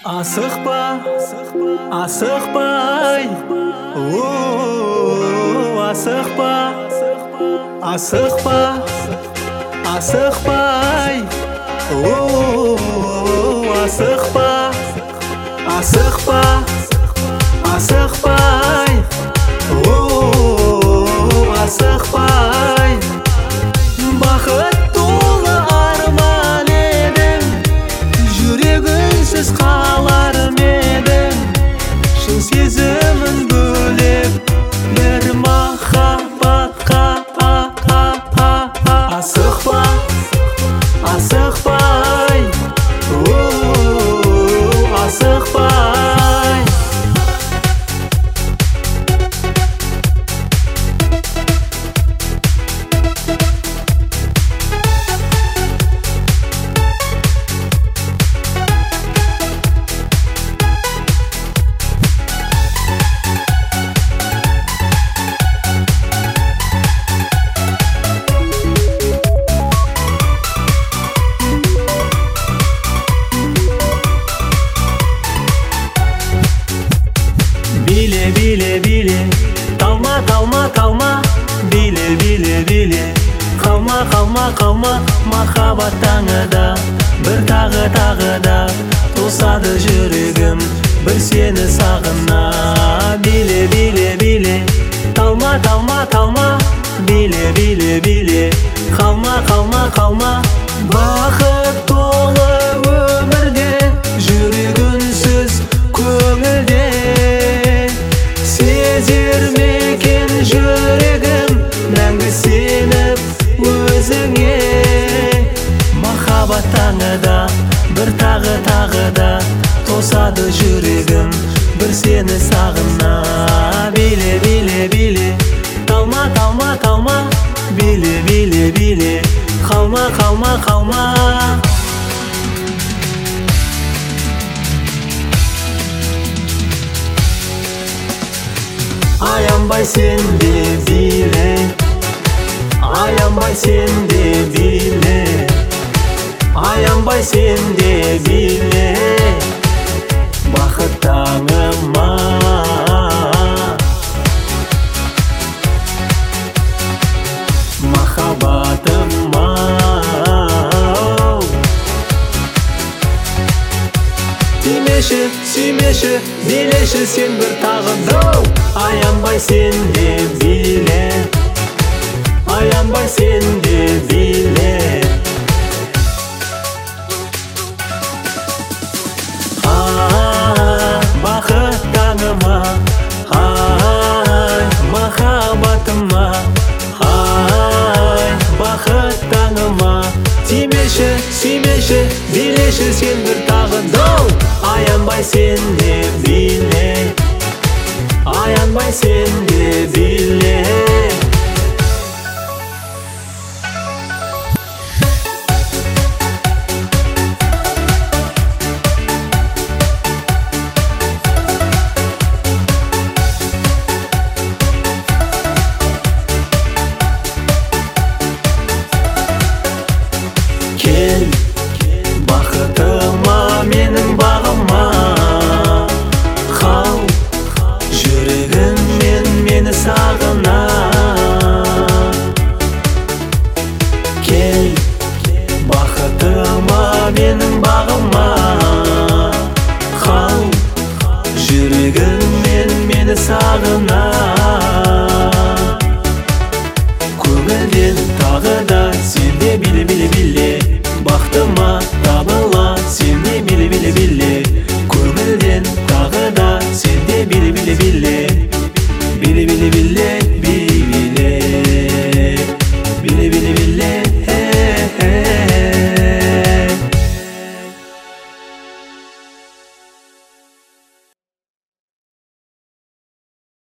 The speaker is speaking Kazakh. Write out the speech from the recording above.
Асықпа, асықпай, асықпа, асықпа, асықпай, асықпа, асықпа, асықпай, асықпай. Бақыт толы арман едің, жүрегінсіз қалар медің, шын сезімін бөлеп бір махаббатқа. Асықпа, асықпай, асықпай. Bile bile bile, kalma kalma kalma, bile bile bile, kalma kalma kalma. Махаббат таңыда, бір тағы да тосады жүрегім, бір сені сағына. Bile bile bile, kalma kalma kalma, bile bile bile, kalma kalma kalma. Бақыт толы өмірде, жүрегінсіз көңілде, сезер мекен жүрегім мәңгі сеніп өзіңе. Махаббат таңыда, бір тағы да тосады жүрегім, бір сені сағына. Биле биле биле, қалма қалма қалма, биле биле биле, қалма қалма қалма. Аянбай сен де биле, аянбай сен де биле, аянбай сен де биле, бақыт таңыма. Махаббатыма тимеші, сүймеші, билеші сен бір тағы да. Аянбай сен де биле, аянбай сен де биле. Бақыт таңыма, махаббатыма, бақыт таңыма. Тимеші, сүймеші, билеші сен бір тағы да. Аянбай сен де биле, аянбай сен де биле. Кел, бақытыма, менің бағыма, қал жүрегіммен мені сағына. Кел, бақытыма, менің бағыма, қал жүрегіммен мені сағына.